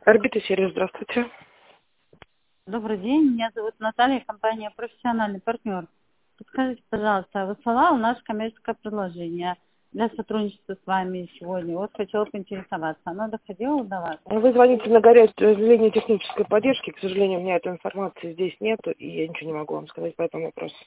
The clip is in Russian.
Орбита сервис, здравствуйте. Добрый день, меня зовут Наталья, компания «Профессиональный партнер». Подскажите, пожалуйста, высылал наше коммерческое предложение для сотрудничества с вами сегодня. Вот хотела поинтересоваться, оно доходило до вас? Вы звоните на горячую линию технической поддержки. К сожалению, у меня этой информации здесь нету, и я ничего не могу вам сказать по этому вопросу.